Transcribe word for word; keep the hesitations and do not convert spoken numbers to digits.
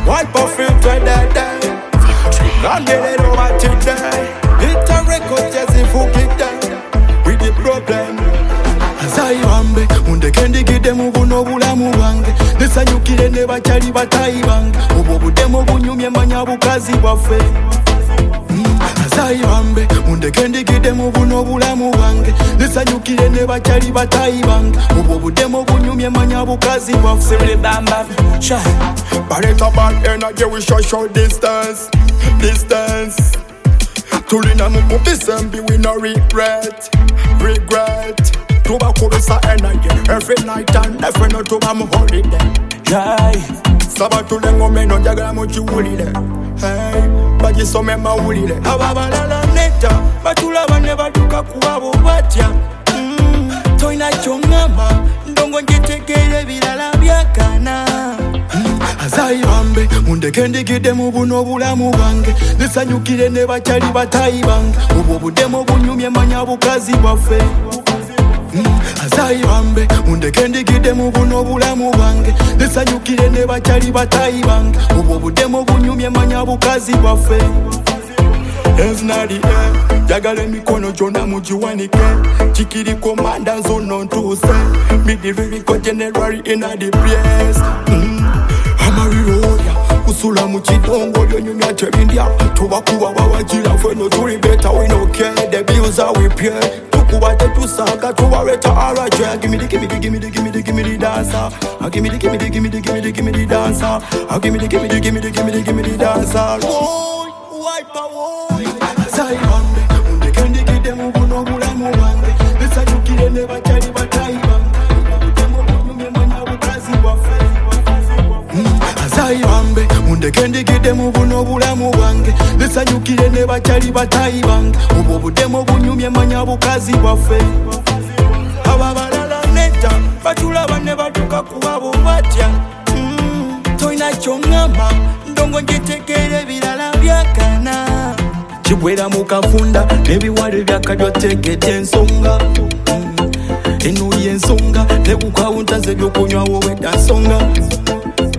Wipe off filter that day. Not get it over today. Hit a record just if you click that. With the problem. Azayibambe, undekendi gidemu buno bulamu bwange. Nesanyukire ne bachali batayi bange. Obwo budemo bunyumye manya bukazi bwaffe. Azayibambe, undekendi gidemu buno bulamu bwange. Nesanyukire ne bachali batayi bange. Obwo budemo bunyumye manya bukazi bwaffe. Bamba, shine. Bareta bad energy, we show show distance. Distance. Tulina mukupi sembi, we no regret. Regret. Tuba kurisa energy every night and every night tuba mu holiday. Jai Saba tulengo meno njagala mu chiwulire. Hey, baji some mawulire. Ababalala neta batulaba ne batuka kuwabo batya. Mm, toina chongama ndongo njitegere bilala byakana. Mm, Azayibambe undekendi gidemu buno bulamu bwange. Nesanyukire ne bachali batayi bange. Obwo budemo bunyumye manya bukazi bwaffe. Mm, Azayibambe undekendi gidemu buno bulamu bwange. Nesanyukire ne bachali batayi bange. Obwo budemo bunyumye manya bukazi bwaffe. Eznadi eh, jagala emikono gyonna mugiwanike. Kikiri komanda nzono ntuse. Midiriko January in the place. Mm, Amariroya usula mu kidongo lyonyumya tebindya. Tubakuba bawagira ffe no tuli better we no care. The bills are we pay. Tukuba tetusanga tubareta araje. Give me the give me the give me the give me the give me the dancer. Give me the give me the give me the give me the give me the dancer. Give me the give me the give me the give me the give me the dancer. Wipe away. Azayibambe undekendi gidemu buno bulamu bwange. Nesanyukire ne bachali batayi bange. Budemo bunyumye manya bukazi bwaffe. Azayibambe undekendi gidemu buno bulamu bwange. Nesanyukire ne bachali batayi bange. Obwo budemo bunyumye manya bukazi bwaffe. Ababalala neta batulaba ne batuka kuwabo batya. Mm, toina chongama ndongo njitegere bilala byakana. Chibwera mukafunda nebiwale byakadyotegedde ensonga. Mm, enuye ensonga nekukawunta ze byokunywa wowe da nsonga.